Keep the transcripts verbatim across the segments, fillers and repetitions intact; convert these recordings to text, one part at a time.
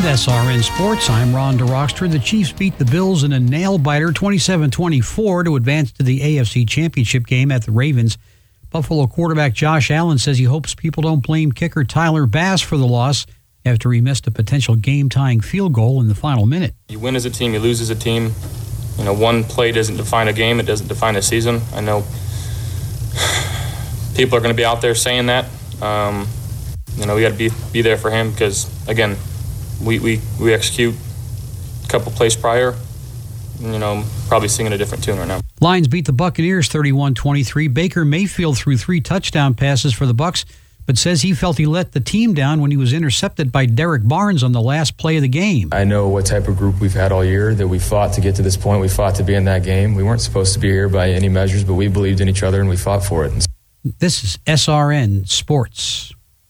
With S R N Sports, I'm Ron DeRockstra. The Chiefs beat the Bills in a nail-biter twenty-seven twenty-four to advance to the A F C Championship game at the Ravens. Buffalo quarterback Josh Allen says he hopes people don't blame kicker Tyler Bass for the loss after he missed a potential game-tying field goal in the final minute. You win as a team, you lose as a team. You know, one play doesn't define a game, it doesn't define a season. I know people are going to be out there saying that. Um, you know, we got to be be there for him because, again, we, we, we execute a couple plays prior, you know, probably singing a different tune right now. Lions beat the Buccaneers thirty-one twenty-three. Baker Mayfield threw three touchdown passes for the Bucs, but says he felt he let the team down when he was intercepted by Derek Barnes on the last play of the game. I know what type of group we've had all year, that we fought to get to this point. We fought to be in that game. We weren't supposed to be here by any measures, but we believed in each other and we fought for it. This is S R N Sports.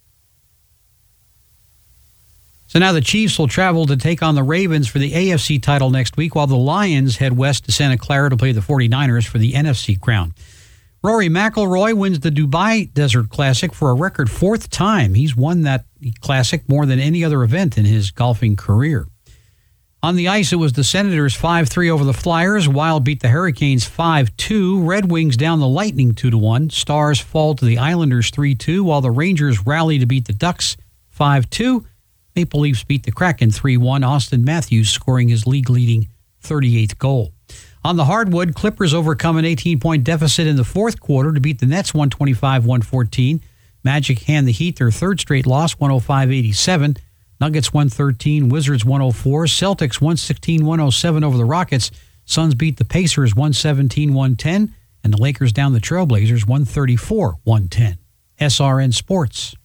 So now the Chiefs will travel to take on the Ravens for the A F C title next week, while the Lions head west to Santa Clara to play the forty-niners for the N F C crown. Rory McIlroy wins the Dubai Desert Classic for a record fourth time. He's won that classic more than any other event in his golfing career. On the ice, it was the Senators five three over the Flyers. Wild beat the Hurricanes five two. Red Wings down the Lightning two to one. Stars fall to the Islanders three two, while the Rangers rally to beat the Ducks five two. Maple Leafs beat the Kraken three one. Austin Matthews scoring his league-leading thirty-eighth goal. On the hardwood, Clippers overcome an eighteen-point deficit in the fourth quarter to beat the Nets one twenty-five one fourteen. Magic hand the Heat their third straight loss, one oh five eighty-seven. Nuggets one thirteen, Wizards one oh four. Celtics one sixteen one oh seven over the Rockets. Suns beat the Pacers one seventeen one ten. And the Lakers down the Trailblazers one thirty-four one ten. S R N Sports.